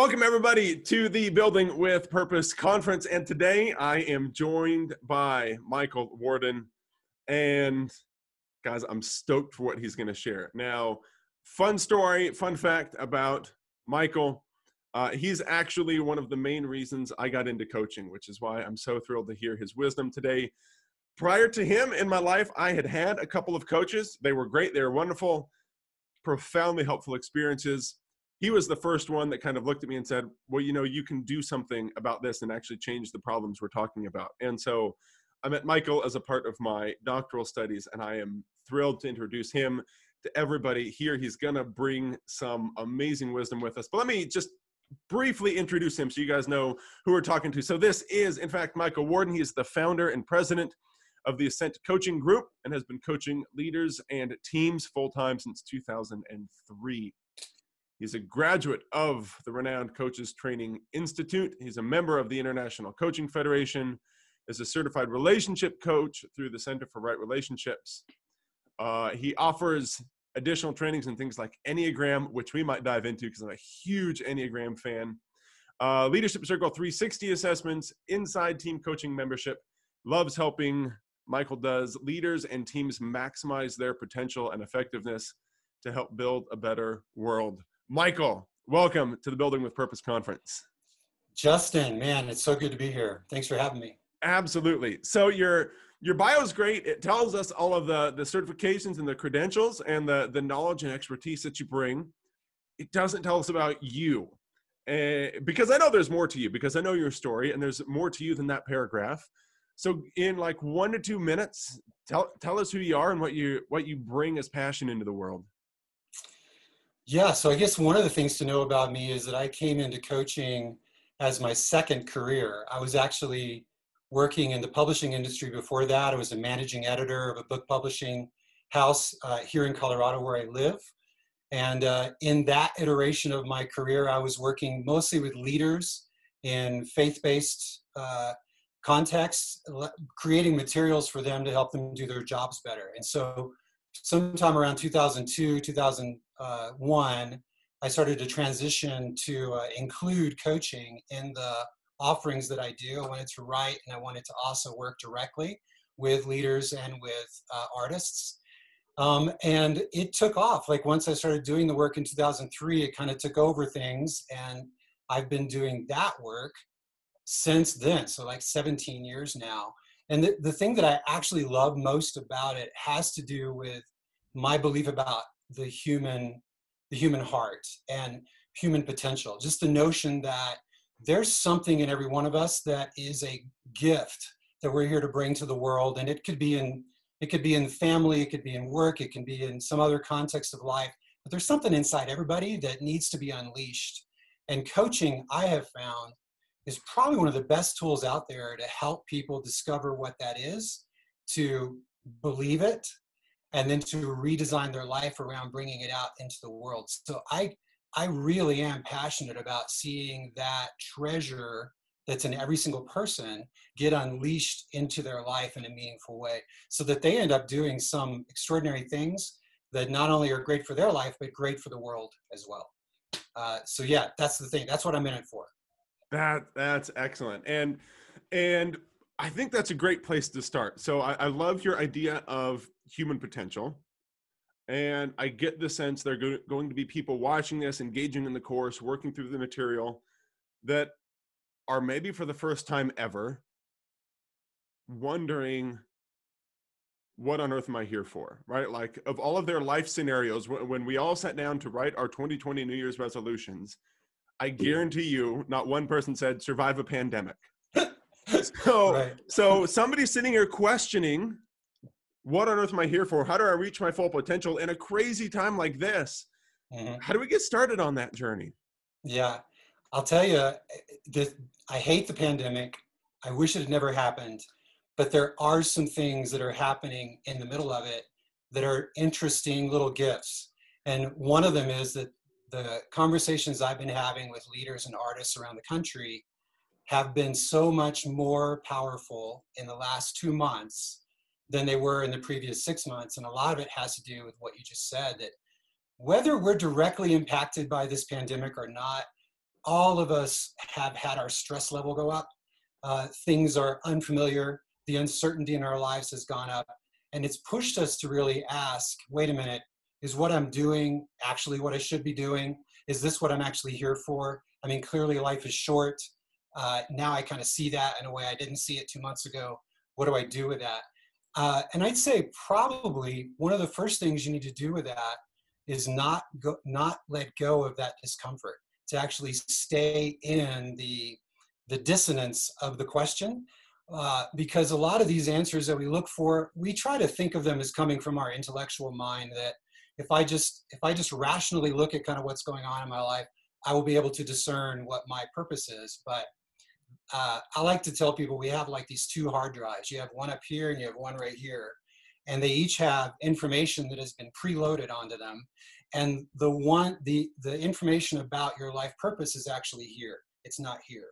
Welcome, everybody, to the Building with Purpose conference. And today I am joined by Michael Warden. And guys, I'm stoked for what he's going to share. Now, fun story, fun fact about Michael. He's actually one of the main reasons I got into coaching, which is why I'm so thrilled to hear his wisdom today. Prior to him in my life, I had a couple of coaches. They were great. They were wonderful, profoundly helpful experiences. He was the first one that kind of looked at me and said, well, you know, you can do something about this and actually change the problems we're talking about. And so I met Michael as a part of my doctoral studies, and I am thrilled to introduce him to everybody here. He's going to bring some amazing wisdom with us. But let me just briefly introduce him so you guys know who we're talking to. So this is, in fact, Michael Warden. He is the founder and president of the Ascent Coaching Group and has been coaching leaders and teams full-time since 2003. He's a graduate of the renowned Coaches Training Institute. He's a member of the International Coaching Federation, is a certified relationship coach through the Center for Right Relationships. He offers additional trainings in things like Enneagram, which we might dive into because I'm a huge Enneagram fan. Leadership Circle 360 assessments, inside team coaching membership. Loves helping, Michael does, leaders and teams maximize their potential and effectiveness to help build a better world. Michael, welcome to the Building with Purpose conference. Justin, man, it's so good to be here. Thanks for having me. Absolutely. So your bio is great. It tells us all of the certifications and the credentials and the knowledge and expertise that you bring. It doesn't tell us about you. Because I know there's more to you, because I know your story, and there's more to you than that paragraph. So in like 1 to 2 minutes, tell us who you are and what you bring as passion into the world. Yeah, so I guess one of the things to know about me is that I came into coaching as my second career. I was actually working in the publishing industry before that. I was a managing editor of a book publishing house here in Colorado where I live. And in that iteration of my career, I was working mostly with leaders in faith-based contexts, creating materials for them to help them do their jobs better. And so sometime around 2002, 2001, I started to transition to include coaching in the offerings that I do. I wanted to write, and I wanted to also work directly with leaders and with artists. And it took off. Like once I started doing the work in 2003, it kind of took over things, and I've been doing that work since then. So like 17 years now. And the thing that I actually love most about it has to do with my belief about the human heart and human potential. Just the notion that there's something in every one of us that is a gift that we're here to bring to the world. And it could be in family, it could be in work, it can be in some other context of life. But there's something inside everybody that needs to be unleashed. And coaching, I have found, is probably one of the best tools out there to help people discover what that is, to believe it, and then to redesign their life around bringing it out into the world. So I really am passionate about seeing that treasure that's in every single person get unleashed into their life in a meaningful way, so that they end up doing some extraordinary things that not only are great for their life, but great for the world as well. So yeah, that's the thing. That's what I'm in it for. That's excellent. And I think that's a great place to start. So I love your idea of human potential. And I get the sense there are going to be people watching this, engaging in the course, working through the material, that are maybe for the first time ever wondering, what on earth am I here for, right? Like, of all of their life scenarios, when we all sat down to write our 2020 New Year's resolutions, I guarantee you not one person said survive a pandemic. So somebody's sitting here questioning, what on earth am I here for? How do I reach my full potential in a crazy time like this? Mm-hmm. How do we get started on that journey? Yeah, I'll tell you, I hate the pandemic. I wish it had never happened, but there are some things that are happening in the middle of it that are interesting little gifts. And one of them is that the conversations I've been having with leaders and artists around the country have been so much more powerful in the last 2 months than they were in the previous 6 months. And a lot of it has to do with what you just said, that whether we're directly impacted by this pandemic or not, all of us have had our stress level go up. Things are unfamiliar. The uncertainty in our lives has gone up. And it's pushed us to really ask, wait a minute, is what I'm doing actually what I should be doing? Is this what I'm actually here for? I mean, clearly life is short. Now I kind of see that in a way I didn't see it 2 months ago. What do I do with that? And I'd say probably one of the first things you need to do with that is not let go of that discomfort, to actually stay in the dissonance of the question. Because a lot of these answers that we look for, we try to think of them as coming from our intellectual mind, that if I just rationally look at kind of what's going on in my life, I will be able to discern what my purpose is. But I like to tell people we have like these two hard drives. You have one up here and you have one right here. And they each have information that has been preloaded onto them. And the information about your life purpose is actually here. It's not here.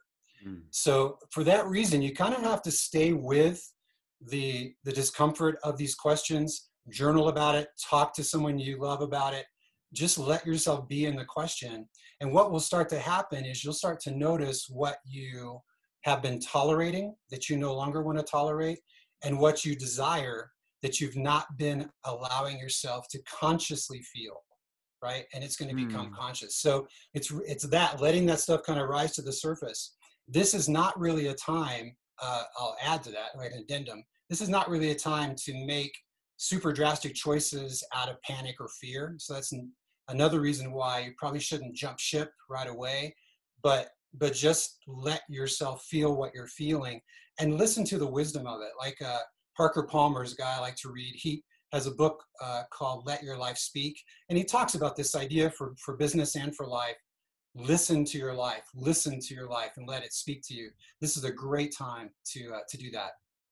So for that reason, you kind of have to stay with the discomfort of these questions, journal about it, talk to someone you love about it, just let yourself be in the question. And what will start to happen is you'll start to notice what you have been tolerating that you no longer want to tolerate, and what you desire that you've not been allowing yourself to consciously feel, right? And it's going to become conscious. So it's that, letting that stuff kind of rise to the surface. This is not really a time, I'll add to that, like an addendum, this is not really a time to make super drastic choices out of panic or fear. So that's another reason why you probably shouldn't jump ship right away, but just let yourself feel what you're feeling and listen to the wisdom of it. Like Parker Palmer's a guy I like to read. He has a book called Let Your Life Speak. And he talks about this idea for business and for life. Listen to your life, and let it speak to you. This is a great time to do that.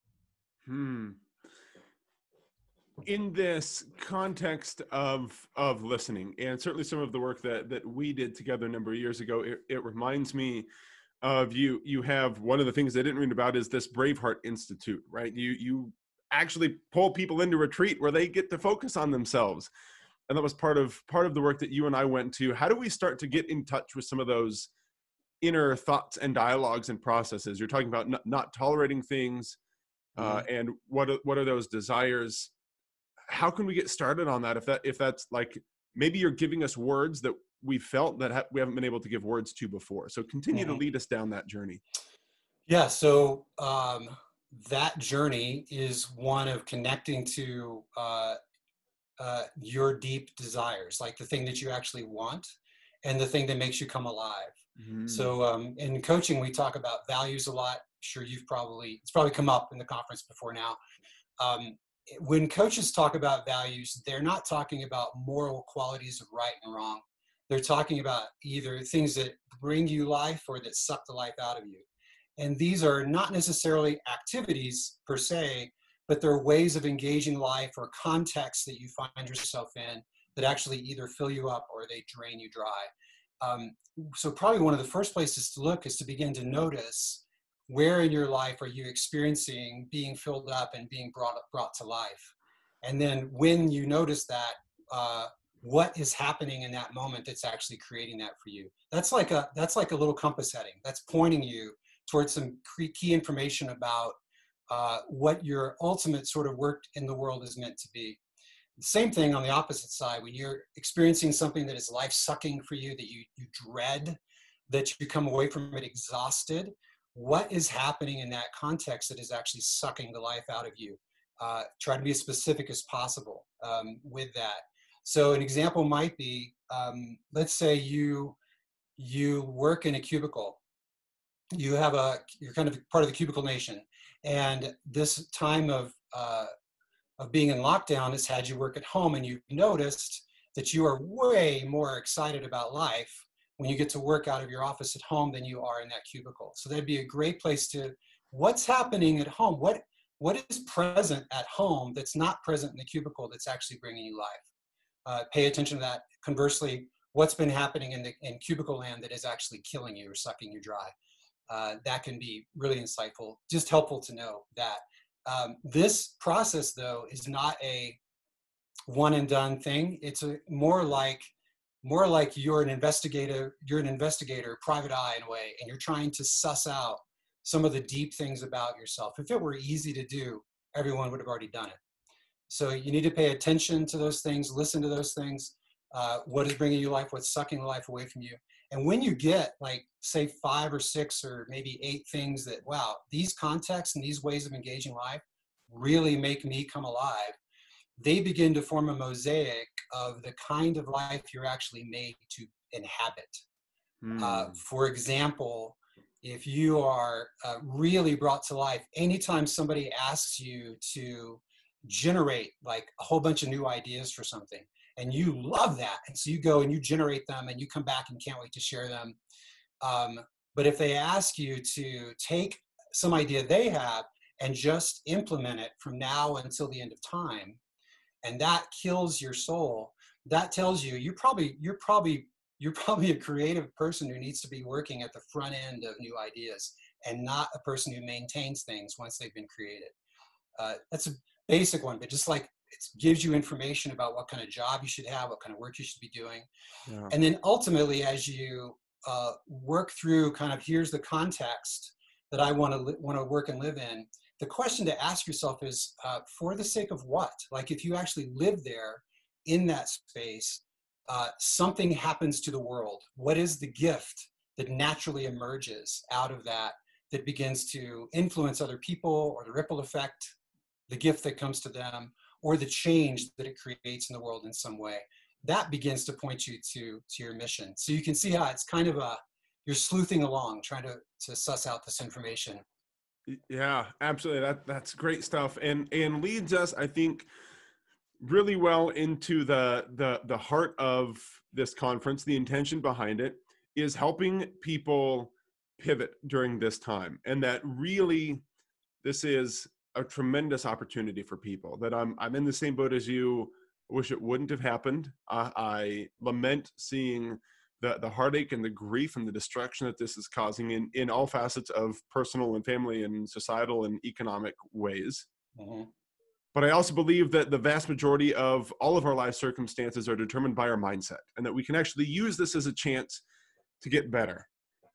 In this context of listening, and certainly some of the work that we did together a number of years ago, it reminds me of you have one of the things I didn't read about is this Braveheart Institute, right? You actually pull people into retreat where they get to focus on themselves. And that was part of the work that you and I went to. How do we start to get in touch with some of those inner thoughts and dialogues and processes? You're talking about not tolerating things, and what are those desires? How can we get started on that? If that's like, maybe you're giving us words that we felt that we haven't been able to give words to before. So continue to lead us down that journey. Yeah. So that journey is one of connecting to your deep desires, like the thing that you actually want and the thing that makes you come alive. So in coaching, we talk about values a lot. Sure, it's probably come up in the conference before now. When coaches talk about values, they're not talking about moral qualities of right and wrong. They're talking about either things that bring you life or that suck the life out of you. And these are not necessarily activities per se, but there are ways of engaging life or contexts that you find yourself in that actually either fill you up or they drain you dry. So probably one of the first places to look is to begin to notice where in your life are you experiencing being filled up and being brought to life. And then when you notice that, what is happening in that moment that's actually creating that for you? That's like a little compass heading. That's pointing you towards some key information about what your ultimate sort of work in the world is meant to be. The same thing on the opposite side, when you're experiencing something that is life-sucking for you, that you dread, that you come away from it exhausted, what is happening in that context that is actually sucking the life out of you? Try to be as specific as possible with that. So an example might be, let's say you work in a cubicle. You're kind of part of the cubicle nation. And this time of being in lockdown has had you work at home, and you've noticed that you are way more excited about life when you get to work out of your office at home than you are in that cubicle. So that'd be a great place to, what's happening at home? What is present at home that's not present in the cubicle that's actually bringing you life? Pay attention to that. Conversely, what's been happening in cubicle land that is actually killing you or sucking you dry? That can be really insightful, just helpful to know that. This process, though, is not a one and done thing. It's more like more like you're an investigator, private eye in a way, and you're trying to suss out some of the deep things about yourself. If it were easy to do, everyone would have already done it. So you need to pay attention to those things, listen to those things. What is bringing you life? What's sucking life away from you? And when you get like, say, 5 or 6 or maybe 8 things that, wow, these contexts and these ways of engaging life really make me come alive, they begin to form a mosaic of the kind of life you're actually made to inhabit. For example, if you are really brought to life, anytime somebody asks you to generate like a whole bunch of new ideas for something, and you love that, and so you go and you generate them and you come back and can't wait to share them. But if they ask you to take some idea they have and just implement it from now until the end of time, and that kills your soul, that tells you you're probably a creative person who needs to be working at the front end of new ideas, and not a person who maintains things once they've been created. That's a basic one, but just like it gives you information about what kind of job you should have, what kind of work you should be doing. Yeah. And then ultimately, as you work through kind of, here's the context that I want to work and live in, the question to ask yourself is, for the sake of what? Like, if you actually live there in that space, something happens to the world. What is the gift that naturally emerges out of that begins to influence other people, or the ripple effect, the gift that comes to them, or the change that it creates in the world in some way? That begins to point you to your mission. So you can see how it's kind of you're sleuthing along, trying to suss out this information. Yeah, absolutely. That's great stuff, and leads us, I think, really well into the heart of this conference. The intention behind it is helping people pivot during this time, and that really this is a tremendous opportunity for people. That I'm in the same boat as you. I wish it wouldn't have happened. I lament seeing the heartache and the grief and the destruction that this is causing in all facets of personal and family and societal and economic ways. Mm-hmm. But I also believe that the vast majority of all of our life circumstances are determined by our mindset, and that we can actually use this as a chance to get better.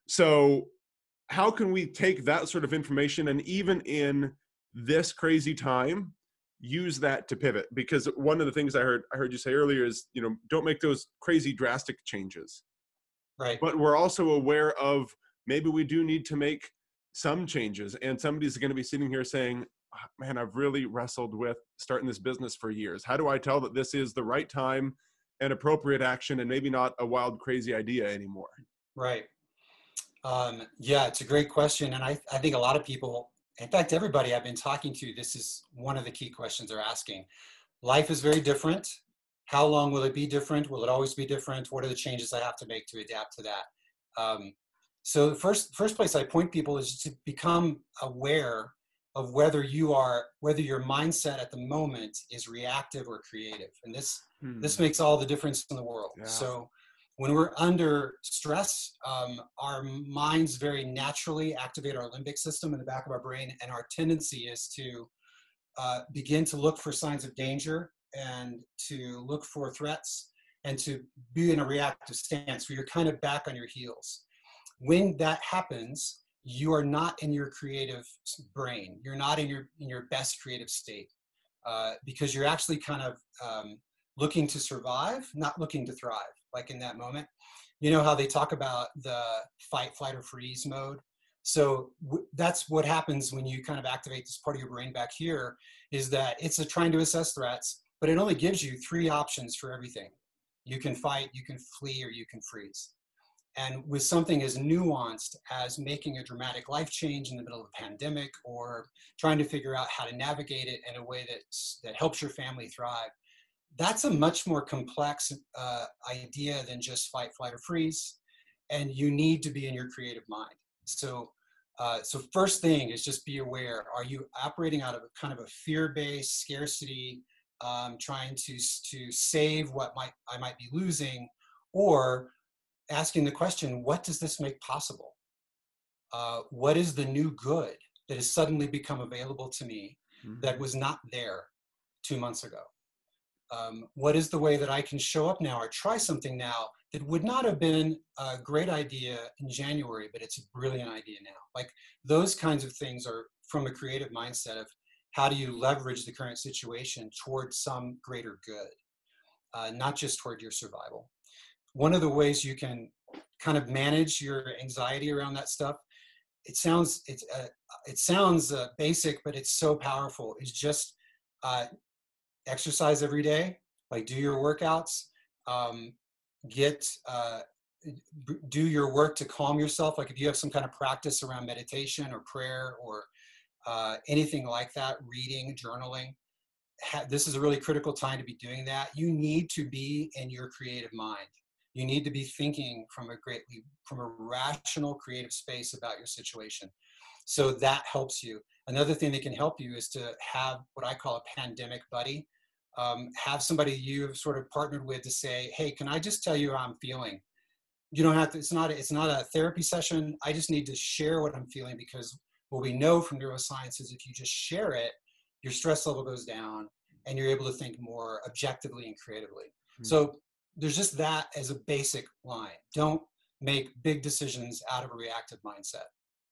So how can we take that sort of information, and even in this crazy time, use that to pivot? Because one of the things I heard you say earlier is, don't make those crazy drastic changes. Right. But we're also aware of, maybe we do need to make some changes, and somebody's going to be sitting here saying, man, I've really wrestled with starting this business for years. How do I tell that this is the right time and appropriate action, and maybe not a wild, crazy idea anymore? Right. Yeah, it's a great question. And I think a lot of people, in fact, everybody I've been talking to, this is one of the key questions they're asking. Life is very different. How long will it be different? Will it always be different? What are the changes I have to make to adapt to that? So the first place I point people is to become aware of whether your mindset at the moment is reactive or creative. And this makes all the difference in the world. Yeah. So when we're under stress, our minds very naturally activate our limbic system in the back of our brain, and our tendency is to begin to look for signs of danger and to look for threats and to be in a reactive stance where you're kind of back on your heels. When that happens, you are not in your creative brain. You're not in your best creative state, because you're actually kind of looking to survive, not looking to thrive. Like in that moment, you know how they talk about the fight, flight, or freeze mode. So that's what happens when you kind of activate this part of your brain back here, is that it's trying to assess threats, but it only gives you 3 options for everything. You can fight, you can flee, or you can freeze. And with something as nuanced as making a dramatic life change in the middle of a pandemic, or trying to figure out how to navigate it in a way that helps your family thrive, that's a much more complex idea than just fight, flight, or freeze. And you need to be in your creative mind. So first thing is just be aware. Are you operating out of a kind of a fear-based scarcity, trying to save what I might be losing, or asking the question, what does this make possible? What is the new good that has suddenly become available to me that was not there 2 months ago? What is the way that I can show up now or try something now that would not have been a great idea in January, but it's a brilliant idea now? Like those kinds of things are from a creative mindset of how do you leverage the current situation towards some greater good, not just toward your survival. One of the ways you can kind of manage your anxiety around that stuff, it sounds basic, but it's so powerful, is just exercise every day, like do your workouts, get do your work to calm yourself. Like if you have some kind of practice around meditation or prayer or anything like that, reading, journaling, this is a really critical time to be doing that. You need to be in your creative mind. You need to be thinking from a rational, creative space about your situation. So that helps you. Another thing that can help you is to have what I call a pandemic buddy. Have somebody you've sort of partnered with to say, hey, can I just tell you how I'm feeling? You don't have to, it's not a therapy session. I just need to share what I'm feeling, because what we know from neuroscience is if you just share it, your stress level goes down and you're able to think more objectively and creatively. So there's just that as a basic line. Don't make big decisions out of a reactive mindset.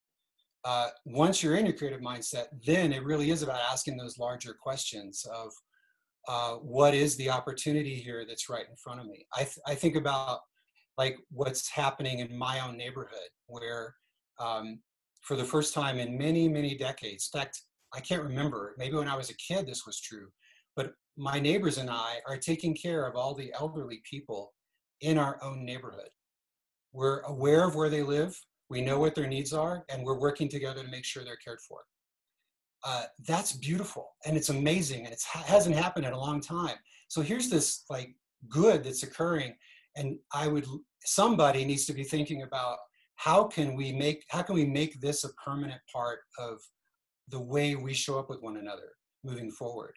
Once you're in your creative mindset, then it really is about asking those larger questions of what is the opportunity here that's right in front of me. I think about like what's happening in my own neighborhood, where for the first time in many, many decades, in fact, I can't remember, maybe when I was a kid this was true, but my neighbors and I are taking care of all the elderly people in our own neighborhood. We're aware of where they live, we know what their needs are, and we're working together to make sure they're cared for. That's beautiful, and it's amazing, and it hasn't happened in a long time. So here's this like good that's occurring, and somebody needs to be thinking about how can we make this a permanent part of the way we show up with one another moving forward.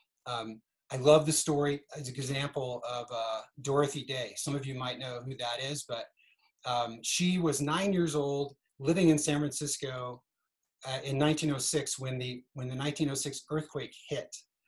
I love the story as an example of Dorothy Day. Some of you might know who that is, but she was 9 years old, living in San Francisco in 1906 when the 1906 earthquake hit.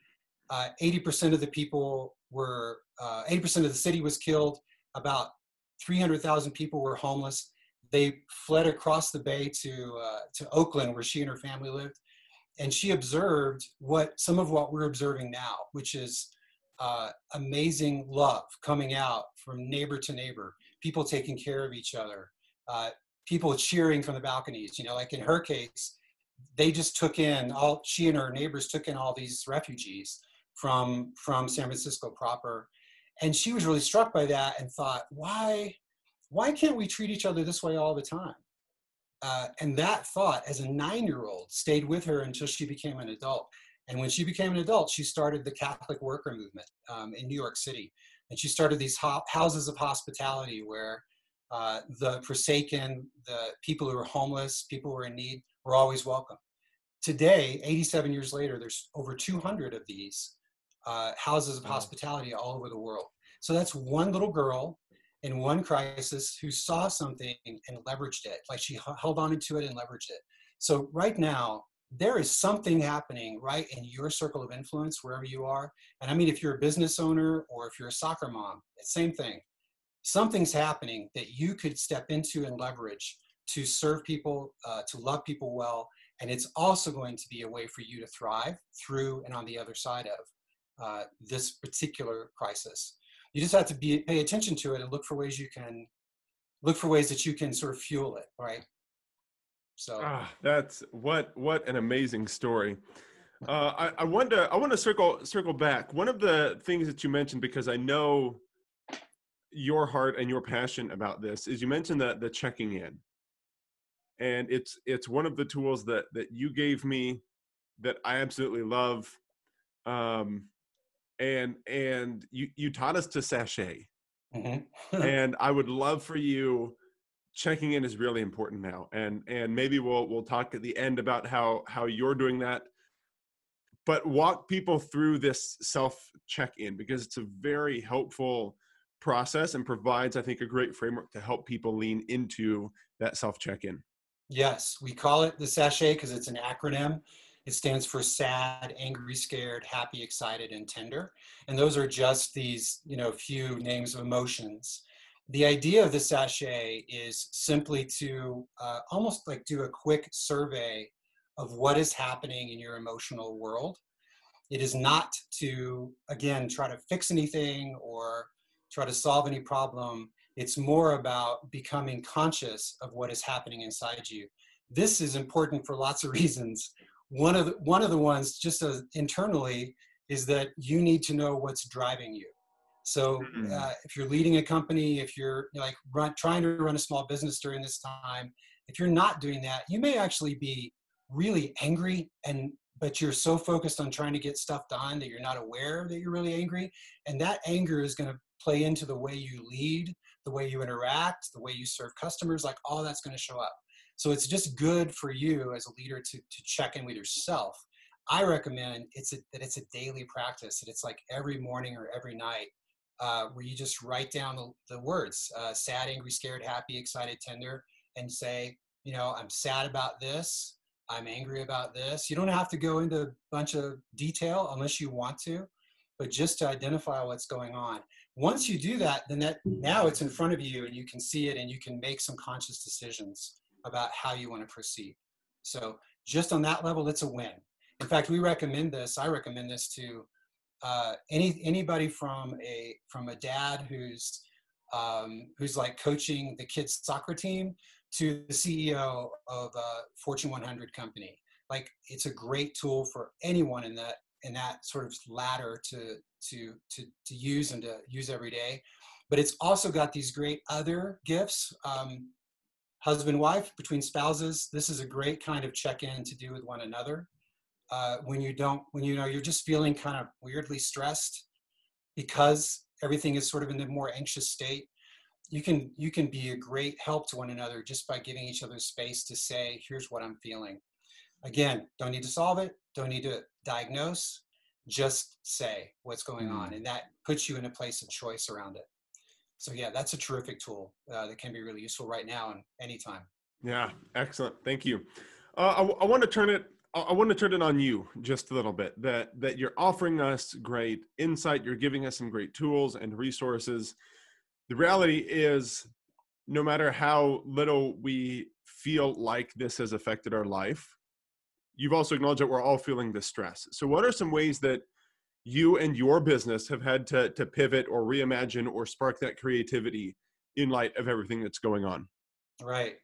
80% of the people were, 80% of the city was killed. About 300,000 people were homeless. They fled across the bay to Oakland, where she and her family lived. And she observed some of what we're observing now, which is amazing love coming out from neighbor to neighbor, people taking care of each other, people cheering from the balconies. You know, like in her case, they just she and her neighbors took in all these refugees from San Francisco proper. And she was really struck by that and thought, why can't we treat each other this way all the time? And that thought, as a 9-year-old, stayed with her until she became an adult. And when she became an adult, she started the Catholic Worker Movement in New York City. And she started these houses of hospitality where the forsaken, the people who were homeless, people who were in need, were always welcome. Today, 87 years later, there's over 200 of these houses of hospitality all over the world. So that's one little girl in one crisis who saw something and leveraged it. Like she held on to it and leveraged it. So right now, there is something happening right in your circle of influence, wherever you are. And I mean, if you're a business owner or if you're a soccer mom, it's the same thing. Something's happening that you could step into and leverage to serve people, to love people well. And it's also going to be a way for you to thrive through and on the other side of this particular crisis. You just have to pay attention to it and look for ways that you can sort of fuel it, right? So that's what an amazing story. I want to circle back. One of the things that you mentioned, because I know your heart and your passion about this, is you mentioned the checking in, and it's one of the tools that you gave me that I absolutely love. And you taught us to sashay. Mm-hmm. And I would love for you, checking in is really important now. And maybe we'll talk at the end about how you're doing that, but walk people through this self check-in, because it's a very helpful process and provides, I think, a great framework to help people lean into that self check-in. Yes, we call it the sashay because it's an acronym. It stands for sad, angry, scared, happy, excited, and tender. And those are just these, few names of emotions. The idea of the sachet is simply to almost like do a quick survey of what is happening in your emotional world. It is not to, again, try to fix anything or try to solve any problem. It's more about becoming conscious of what is happening inside you. This is important for lots of reasons. One of the ones, just as internally, is that you need to know what's driving you. So if you're leading a company, if you're trying to run a small business during this time, if you're not doing that, you may actually be really angry, but you're so focused on trying to get stuff done that you're not aware that you're really angry. And that anger is going to play into the way you lead, the way you interact, the way you serve customers, like all that's going to show up. So it's just good for you as a leader to check in with yourself. I recommend that it's a daily practice, that it's like every morning or every night, where you just write down the words, sad, angry, scared, happy, excited, tender, and say, I'm sad about this. I'm angry about this. You don't have to go into a bunch of detail unless you want to, but just to identify what's going on. Once you do that, then now it's in front of you and you can see it and you can make some conscious decisions about how you want to proceed. So just on that level, it's a win. In fact, I recommend this to anybody from a dad who's like coaching the kids' soccer team to the CEO of a Fortune 100 company. Like, it's a great tool for anyone in that sort of ladder to use and to use every day. But it's also got these great other gifts. Husband, wife, between spouses, this is a great kind of check-in to do with one another. When you're just feeling kind of weirdly stressed because everything is sort of in the more anxious state, you can be a great help to one another just by giving each other space to say, here's what I'm feeling. Again, don't need to solve it, don't need to diagnose, just say what's going on. And that puts you in a place of choice around it. So yeah, that's a terrific tool that can be really useful right now and anytime. Yeah, excellent. Thank you. I want to turn it on you just a little bit, that you're offering us great insight. You're giving us some great tools and resources. The reality is, no matter how little we feel like this has affected our life, you've also acknowledged that we're all feeling the stress. So what are some ways that you and your business have had to pivot or reimagine or spark that creativity in light of everything that's going on? Right.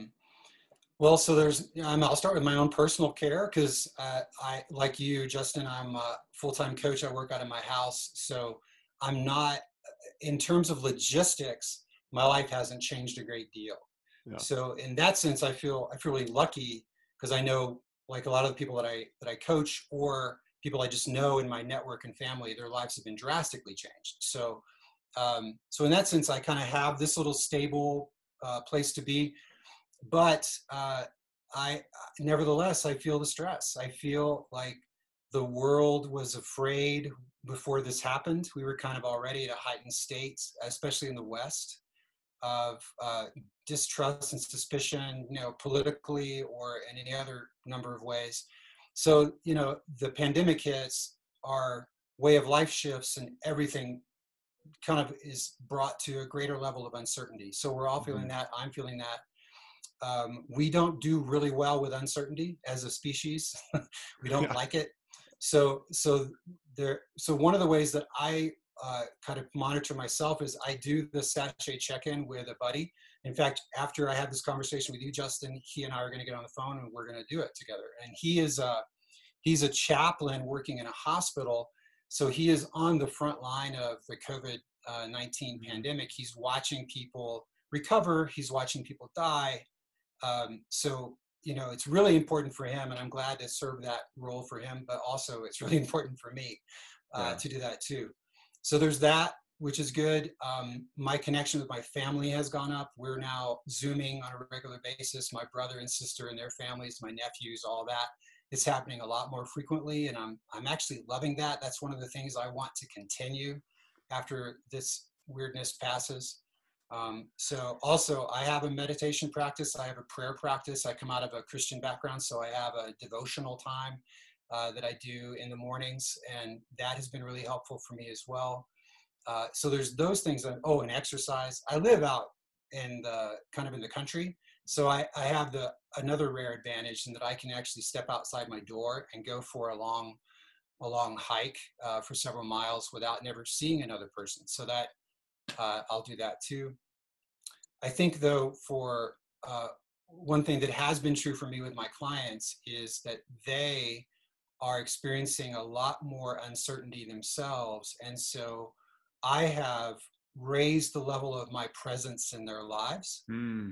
Well, so I'll start with my own personal care, because I, like you, Justin, I'm a full-time coach. I work out of my house. So I'm not, in terms of logistics, my life hasn't changed a great deal. Yeah. So in that sense, I feel really lucky, because I know, like a lot of the people that I coach, or people I just know in my network and family, their lives have been drastically changed. So in that sense, I kind of have this little stable place to be. But nevertheless, I feel the stress. I feel like the world was afraid before this happened. We were kind of already at a heightened state, especially in the West, of distrust and suspicion, politically or in any other number of ways. So, the pandemic hits, our way of life shifts, and everything kind of is brought to a greater level of uncertainty. So we're all feeling that. I'm feeling that. We don't do really well with uncertainty as a species. We don't like it. So one of the ways that I kind of monitor myself is I do the sachet check-in with a buddy. In fact, after I had this conversation with you, Justin, he and I are going to get on the phone and we're going to do it together. And he's a chaplain working in a hospital. So he is on the front line of the COVID-19 pandemic. He's watching people recover. He's watching people die. So it's really important for him, and I'm glad to serve that role for him, but also it's really important for me to do that too. So there's that, which is good. My connection with my family has gone up. We're now Zooming on a regular basis. My brother and sister and their families, my nephews, all that. It's happening a lot more frequently, and I'm actually loving that. That's one of the things I want to continue after this weirdness passes. So also I have a meditation practice. I have a prayer practice. I come out of a Christian background, so I have a devotional time that I do in the mornings, and that has been really helpful for me as well. So there's those things that, oh, and exercise. I live out in the kind of in the country. So I have another rare advantage in that I can actually step outside my door and go for a long hike for several miles without never seeing another person. So that I'll do that too. I think though, for one thing that has been true for me with my clients is that they are experiencing a lot more uncertainty themselves. And so I have raised the level of my presence in their lives.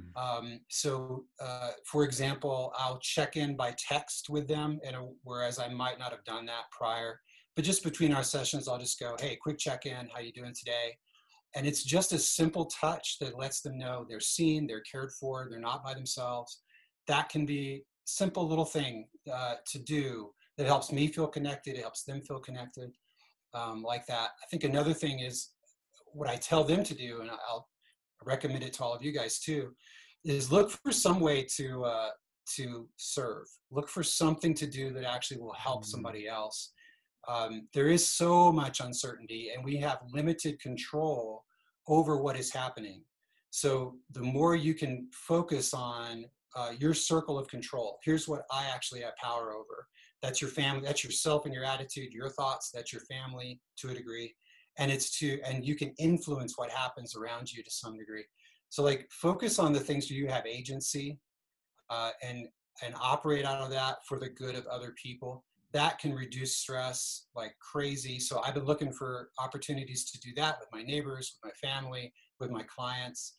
For example, I'll check in by text with them, whereas I might not have done that prior. But just between our sessions, I'll just go, hey, quick check-in, how you doing today? And it's just a simple touch that lets them know they're seen, they're cared for, they're not by themselves. That can be simple little thing to do that helps me feel connected, it helps them feel connected, like that. I think another thing is what I tell them to do, and I'll recommend it to all of you guys too, is look for some way to serve. Look for something to do that actually will help somebody else. There is so much uncertainty, and we have limited control over what is happening. So the more you can focus on your circle of control, here's what I actually have power over. That's your family, that's yourself and your attitude, your thoughts, that's your family to a degree. And and you can influence what happens around you to some degree. So like focus on the things where you have agency and operate out of that for the good of other people. That can reduce stress like crazy. So I've been looking for opportunities to do that with my neighbors, with my family, with my clients,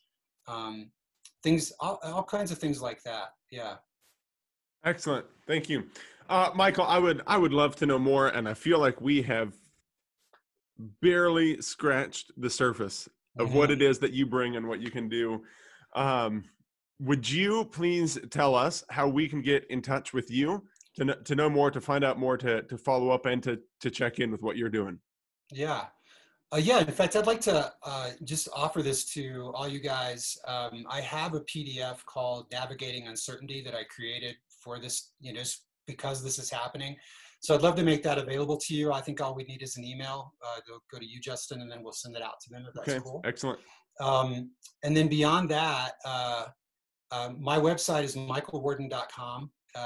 all kinds of things like that. Yeah. Excellent. Thank you. Michael, I would love to know more, and I feel like we have barely scratched the surface of what it is that you bring and what you can do. Would you please tell us how we can get in touch with you to know more, to find out more, to follow up, and to check in with what you're doing? Yeah. In fact, I'd like to just offer this to all you guys. I have a PDF called Navigating Uncertainty that I created for this, just because this is happening. So I'd love to make that available to you. I think all we need is an email. They'll go to you, Justin, and then we'll send it out to them if that's cool. Excellent. And then beyond that, my website is michaelwarden.com.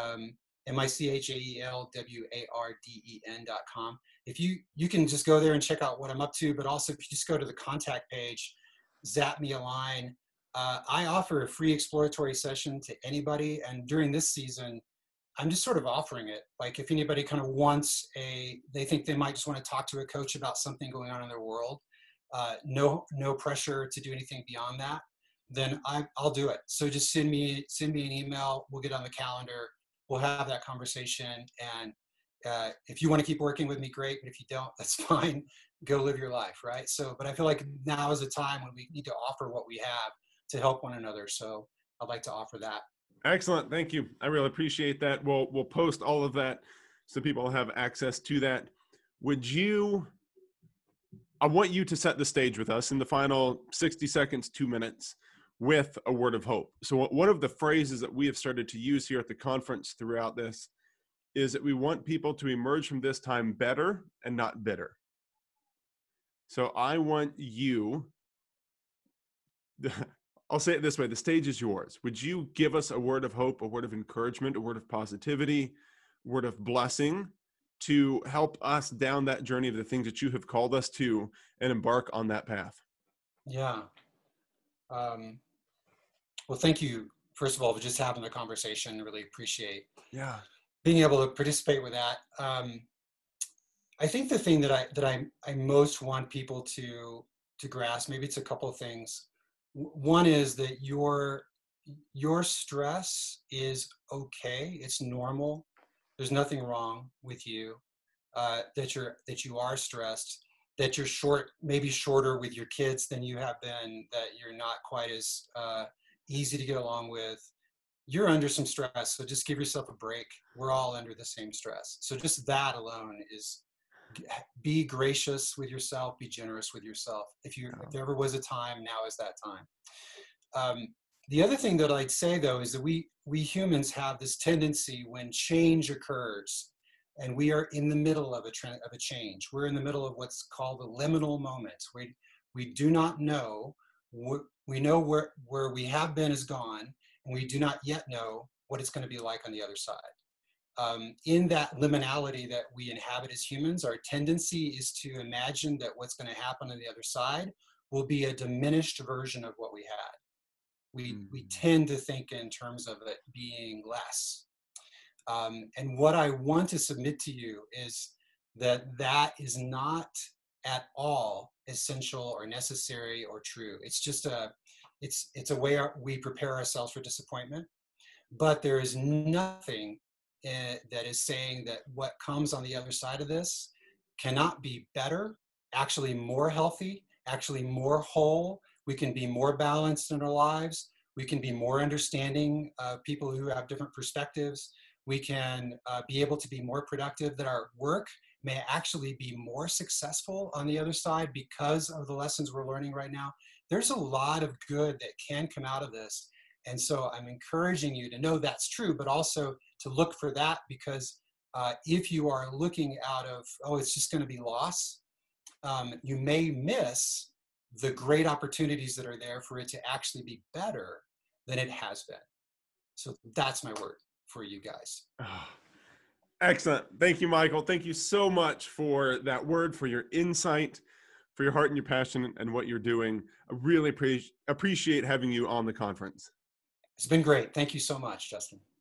MICHAELWARDEN.com. If you can just go there and check out what I'm up to, but also if you just go to the contact page, zap me a line. I offer a free exploratory session to anybody, and during this season, I'm just sort of offering it. Like if anybody kind of they think they might just want to talk to a coach about something going on in their world, no pressure to do anything beyond that, then I'll do it. So just send me an email. We'll get on the calendar. We'll have that conversation. And if you want to keep working with me, great. But if you don't, that's fine. Go live your life, right? So, but I feel like now is a time when we need to offer what we have to help one another. So I'd like to offer that. Excellent. Thank you. I really appreciate that. We'll post all of that so people have access to that. I want you to set the stage with us in the final 60 seconds, 2 minutes, with a word of hope. So one of the phrases that we have started to use here at the conference throughout this is that we want people to emerge from this time better and not bitter. So I want you, I'll say it this way, the stage is yours. Would you give us a word of hope, a word of encouragement, a word of positivity, a word of blessing to help us down that journey of the things that you have called us to and embark on that path? Yeah. Well, thank you, first of all, for just having the conversation. Really appreciate being able to participate with that. I think the thing that I most want people to grasp, maybe it's a couple of things. One is that your stress is okay. It's normal. There's nothing wrong with you. That you are stressed. That you're maybe shorter with your kids than you have been. That you're not quite as easy to get along with. You're under some stress, so just give yourself a break. We're all under the same stress. So just that alone is be gracious with yourself, be generous with yourself. If there ever was a time, now is that time. The other thing that I'd say though is that we humans have this tendency when change occurs, and we are in the middle of a change. We're in the middle of what's called the liminal moments. We do not know. We know where we have been is gone, and we do not yet know what it's going to be like on the other side. In that liminality that we inhabit as humans, our tendency is to imagine that what's going to happen on the other side will be a diminished version of what we had. We tend to think in terms of it being less. And what I want to submit to you is that is not at all essential or necessary or true. It's just it's a way we prepare ourselves for disappointment. But there is nothing that is saying that what comes on the other side of this cannot be better, actually more healthy, actually more whole. We can be more balanced in our lives. We can be more understanding of people who have different perspectives. We can be able to be more productive, that our work may actually be more successful on the other side because of the lessons we're learning right now. There's a lot of good that can come out of this. And so I'm encouraging you to know that's true, but also to look for that, because if you are looking out of, oh, it's just going to be loss, you may miss the great opportunities that are there for it to actually be better than it has been. So that's my word for you guys. Oh, excellent. Thank you, Michael. Thank you so much for that word, for your insight, for your heart and your passion and what you're doing. I really appreciate having you on the conference. It's been great. Thank you so much, Justin.